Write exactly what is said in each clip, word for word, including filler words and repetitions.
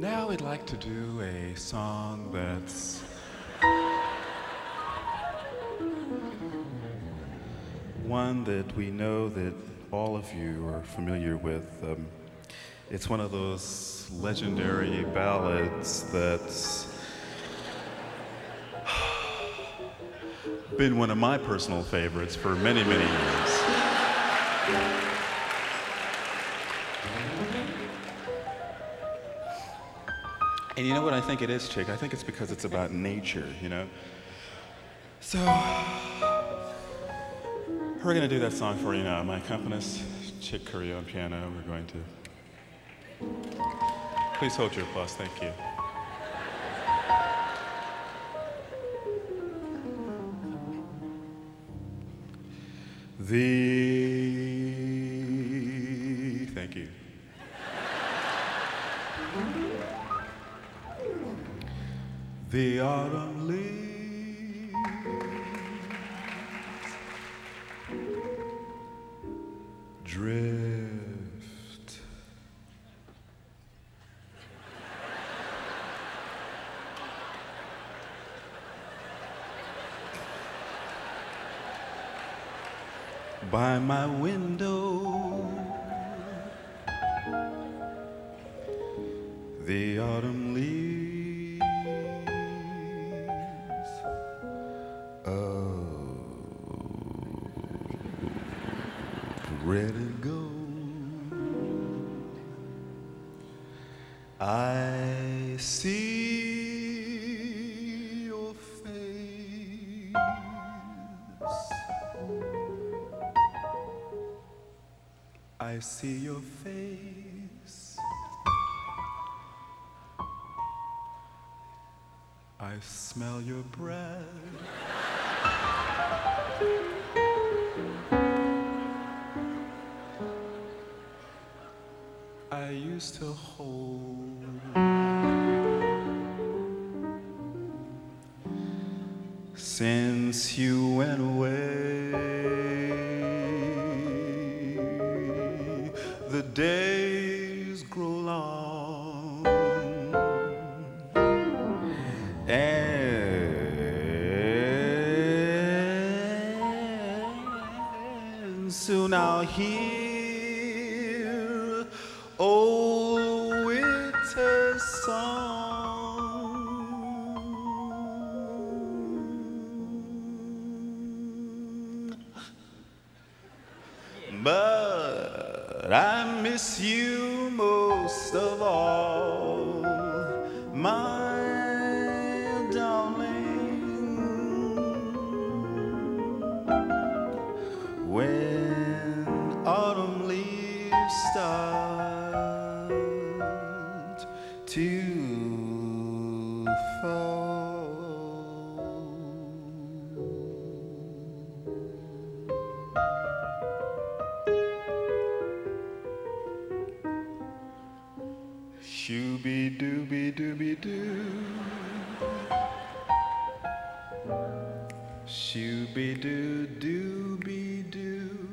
Now we'd like to do a song that's one that we know that all of you are familiar with. Um, it's one of those legendary ballads that's been one of my personal favorites for many, many years. And you know what I think it is, Chick? I think it's because it's about nature, you know? So, we're gonna do that song for you now. My accompanist, Chick Corea on piano. We're going to... Please hold your applause, thank you. The... Thank you. The autumn leaves drift by my window. The autumn leaves red and gold. I see your face. I see your face. I smell your breath. I used to hold since you went away. The days grow long and soon I'll hear old winter song, but I miss you most of all, my darling. When autumn leaves start to fall, shooby dooby dooby doo, shooby doo dooby doo,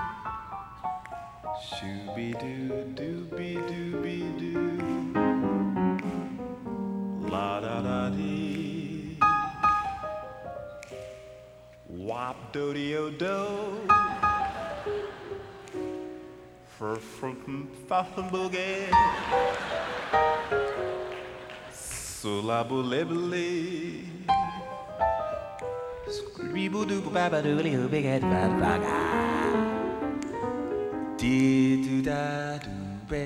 shooby doo dooby dooby doo. La da da dee, wop do dee o do, fur fur fa boogie, sula bulibly, screebo doo ba ba doo doo big head ba ba ga, dee doo da doo be.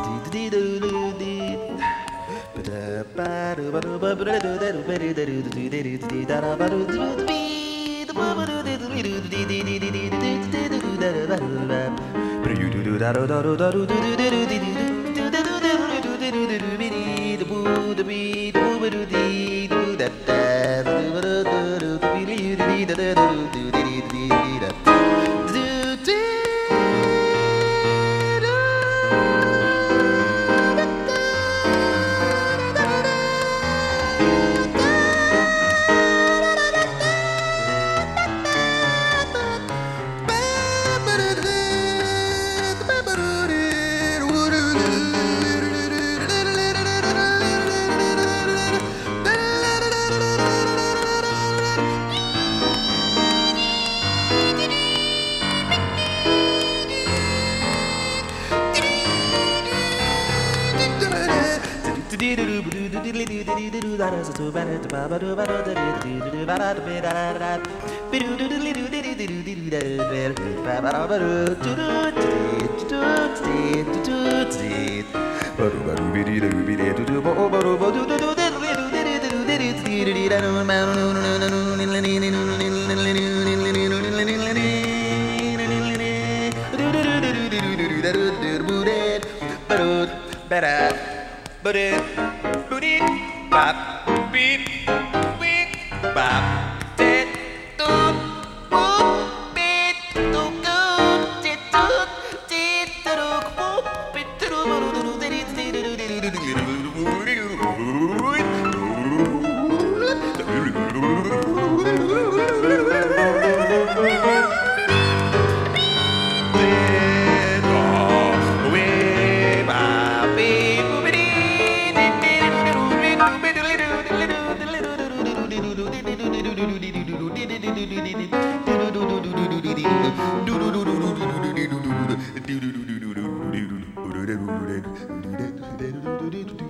Do